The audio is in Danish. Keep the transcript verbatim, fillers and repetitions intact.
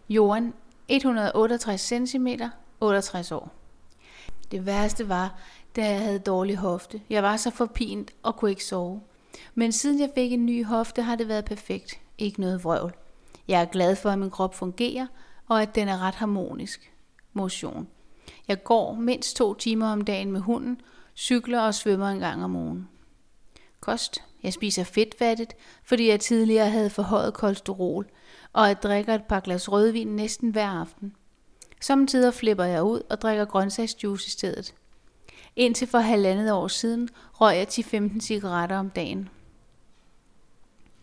Jorden et hundrede og otteogtres centimeter, otteogtres år. Det værste var, da jeg havde dårlig hofte. Jeg var så forpint og kunne ikke sove. Men siden jeg fik en ny hofte, har det været perfekt. Ikke noget vrøvl. Jeg er glad for, at min krop fungerer, og at den er ret harmonisk. Motion. Jeg går mindst to timer om dagen med hunden, cykler og svømmer en gang om ugen. Kost. Jeg spiser fedtfattigt, fordi jeg tidligere havde forhøjet kolesterol, og jeg drikker et par glas rødvin næsten hver aften. Sommetider flipper jeg ud og drikker grøntsagsjuice i stedet. Indtil for halvandet år siden røg jeg ti til femten cigaretter om dagen.